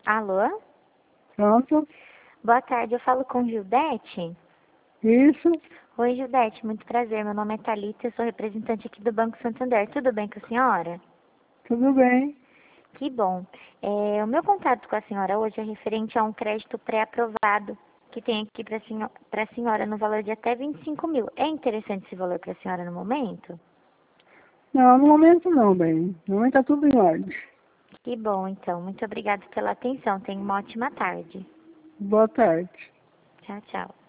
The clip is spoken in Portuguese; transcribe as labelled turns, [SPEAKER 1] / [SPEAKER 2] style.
[SPEAKER 1] Alô?
[SPEAKER 2] Pronto?
[SPEAKER 1] Boa tarde, eu falo com Gildete?
[SPEAKER 2] Isso?
[SPEAKER 1] Oi, Gildete, muito prazer. Meu nome é Thalita, eu sou representante aqui do Banco Santander. Tudo bem com a senhora?
[SPEAKER 2] Tudo bem?
[SPEAKER 1] Que bom. O meu contato com a senhora hoje é referente a um crédito pré-aprovado que tem aqui para a senhora no valor de até 25 mil. É interessante esse valor para a senhora no momento?
[SPEAKER 2] Não, no momento não, bem. No momento tá tudo em ordem.
[SPEAKER 1] Que bom, então. Muito obrigada pela atenção. Tenha uma ótima tarde.
[SPEAKER 2] Boa tarde.
[SPEAKER 1] Tchau, tchau.